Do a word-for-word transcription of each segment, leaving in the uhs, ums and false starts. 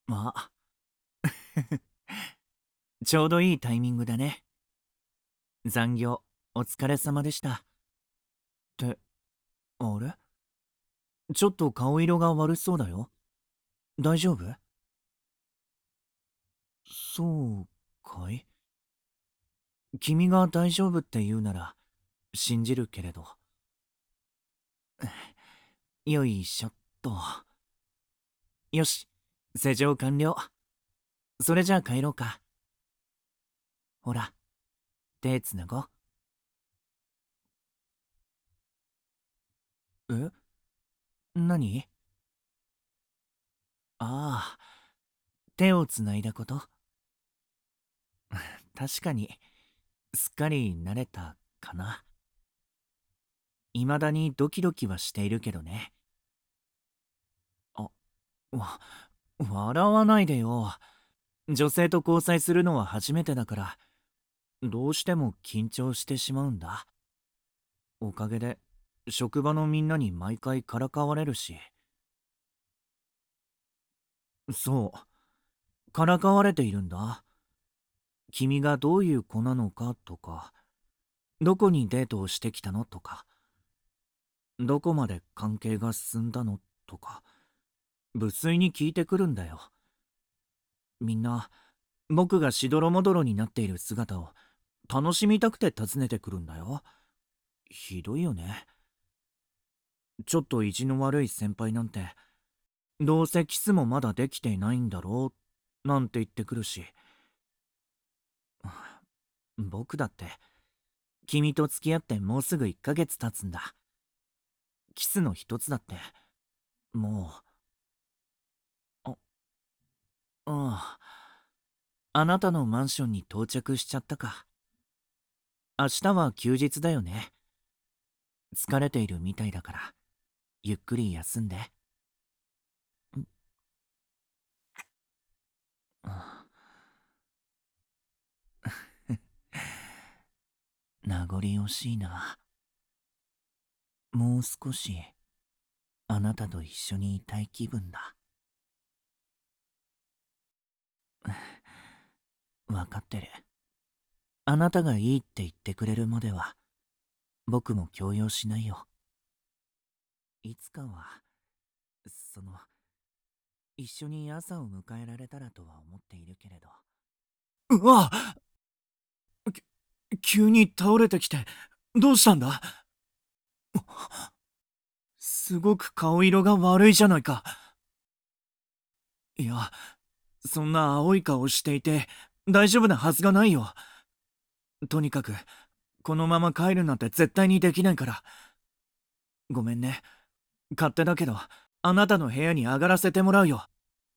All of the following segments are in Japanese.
まあ、ちょうどいいタイミングだね。残業、お疲れ様でした。って、あれ、ちょっと顔色が悪そうだよ。大丈夫？そうかい？君が大丈夫って言うなら、信じるけれど。よいしょっと。よし、施錠完了。それじゃあ帰ろうか。ほら、手つなごう。え、何？ああ、手をつないだこと。確かに、すっかり慣れたかな。未だにドキドキはしているけどね。あ、わ、笑わないでよ。女性と交際するのは初めてだから、どうしても緊張してしまうんだ。おかげで、職場のみんなに毎回からかわれるし。そう、からかわれているんだ。君がどういう子なのかとか、どこにデートをしてきたのとか、どこまで関係が進んだのとか、無粋に聞いてくるんだよ。みんな、僕がしどろもどろになっている姿を楽しみたくて訪ねてくるんだよ。ひどいよね。ちょっと意地の悪い先輩なんて、どうせキスもまだできていないんだろうなんて言ってくるし、僕だって君と付き合ってもうすぐいっかげつ経つんだ。キスの一つだってもう、あ、ああ、あなたのマンションに到着しちゃったか。明日は休日だよね。疲れているみたいだからゆっくり休んで。名残惜しいな。もう少しあなたと一緒にいたい気分だ。わかってる。あなたがいいって言ってくれるまでは僕も強要しないよ。いつかはその一緒に朝を迎えられたらとは思っているけれど。うわ、き急に倒れてきてどうしたんだ？すごく顔色が悪いじゃないか。いや、そんな青い顔していて大丈夫なはずがないよ。とにかくこのまま帰るなんて絶対にできないから。ごめんね。勝手だけどあなたの部屋に上がらせてもらうよ。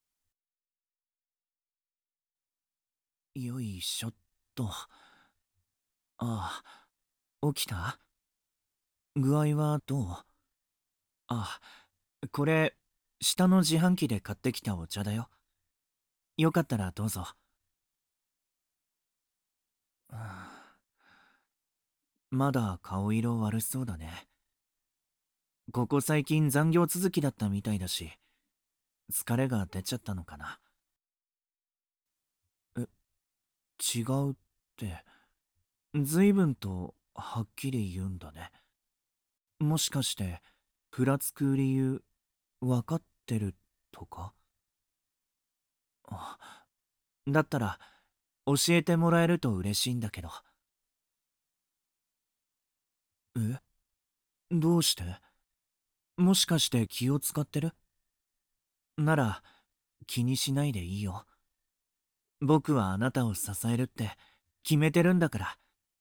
よいしょっと。ああ、起きた？具合はどう？あ、これ下の自販機で買ってきたお茶だよ。よかったらどうぞ。まだ顔色悪そうだね。ここ最近残業続きだったみたいだし、疲れが出ちゃったのかな。え、違うって、随分とはっきり言うんだね。もしかして、ふらつく理由、わかってるとか？あ、だったら、教えてもらえると嬉しいんだけど。え、どうして？もしかして気を使ってる？なら、気にしないでいいよ。僕はあなたを支えるって決めてるんだから。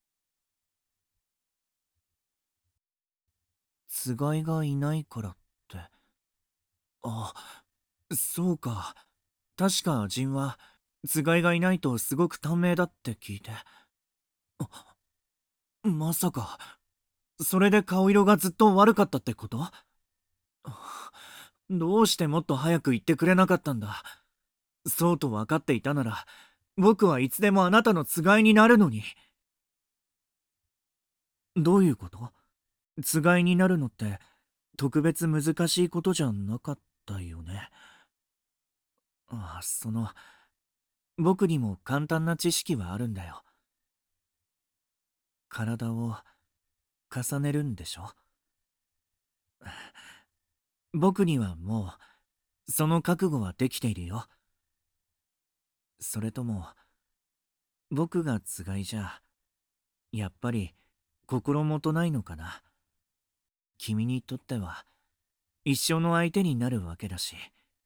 つがいがいないからって。あ、そうか。確かジンはつがいがいないとすごく短命だって聞いて。あ、まさかそれで顔色がずっと悪かったってこと？どうしてもっと早く言ってくれなかったんだ。そうと分かっていたなら僕はいつでもあなたのつがいになるのに。どういうこと？つがいになるのって特別難しいことじゃなかったよね。 あ、その、僕にも簡単な知識はあるんだよ。体を重ねるんでしょ？僕にはもう、その覚悟はできているよ。それとも、僕がつがいじゃ、やっぱり心もとないのかな。君にとっては、一生の相手になるわけだし。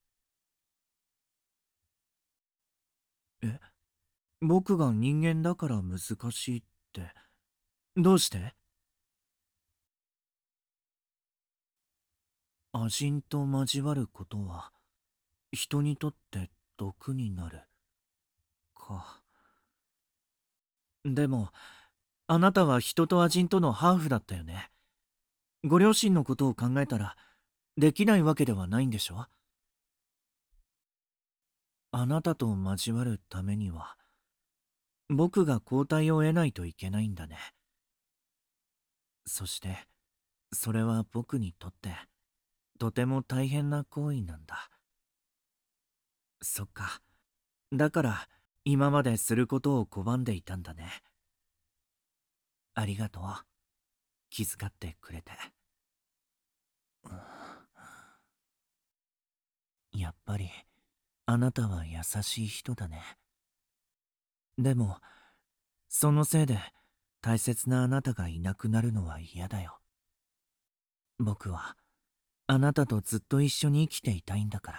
え、僕が人間だから難しいって、どうして？亜人と交わることは、人にとって毒になる。か。でも、あなたは人と亜人とのハーフだったよね。ご両親のことを考えたら、できないわけではないんでしょ？あなたと交わるためには、僕が交代を得ないといけないんだね。そして、それは僕にとって、とても大変な行為なんだ。そっか。だから、今まですることを拒んでいたんだね。ありがとう。気遣ってくれて。やっぱり、あなたは優しい人だね。でも、そのせいで、大切なあなたがいなくなるのは嫌だよ。僕は、あなたとずっと一緒に生きていたいんだから。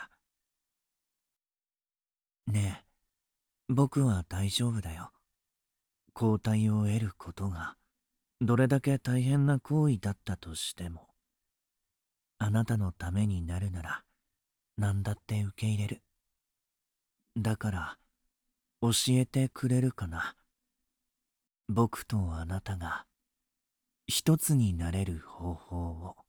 ねえ、僕は大丈夫だよ。交代を得ることが、どれだけ大変な行為だったとしても、あなたのためになるなら、何だって受け入れる。だから、教えてくれるかな。僕とあなたが、一つになれる方法を。